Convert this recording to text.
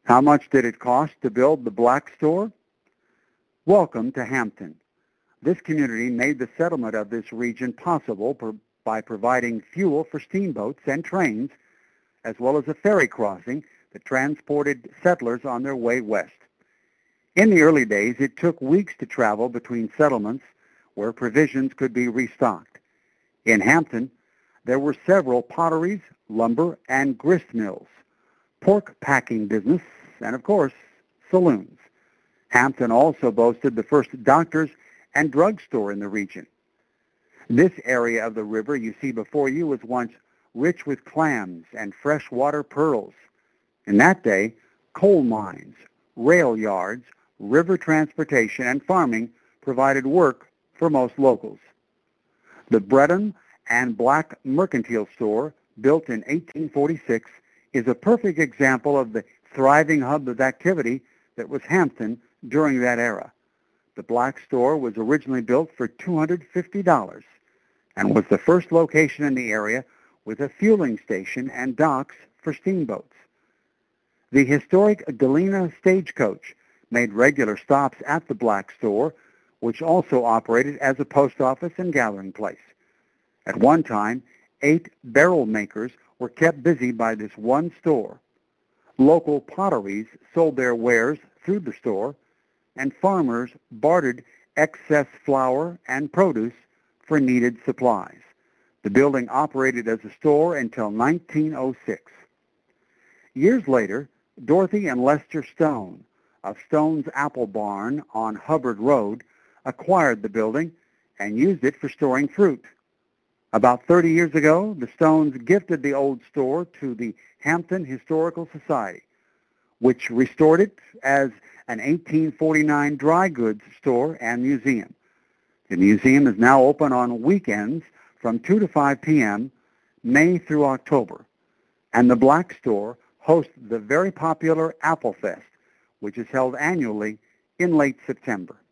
How much did it cost to build the Black Store? Welcome to Hampton. This community made the settlement of this region possible by providing fuel for steamboats and trains, as well as a ferry crossing that transported settlers on their way west. In the early days, it took weeks to travel between settlements where provisions could be restocked. In Hampton, there were several potteries, lumber, and grist mills, pork packing business, and, of course, saloons. Hampton also boasted the first doctors and drugstore in the region. This area of the river you see before you was once rich with clams and freshwater pearls. In that day, coal mines, rail yards, river transportation, and farming provided work for most locals. The Bredon and Black Mercantile Store, built in 1846, is a perfect example of the thriving hub of activity that was Hampton during that era. The Black Store was originally built for $250 and was the first location in the area with a fueling station and docks for steamboats. The historic Galena Stagecoach made regular stops at the Black Store, which also operated as a post office and gathering place. At one time, 8 barrel makers were kept busy by this one store. Local potteries sold their wares through the store, and farmers bartered excess flour and produce for needed supplies. The building operated as a store until 1906. Years later, Dorothy and Lester Stone of Stone's Apple Barn on Hubbard Road acquired the building and used it for storing fruit. About 30 years ago, the Stones gifted the old store to the Hampton Historical Society, which restored it as an 1849 dry goods store and museum. The museum is now open on weekends from 2 to 5 p.m., May through October, and the Black Store hosts the very popular Apple Fest, which is held annually in late September.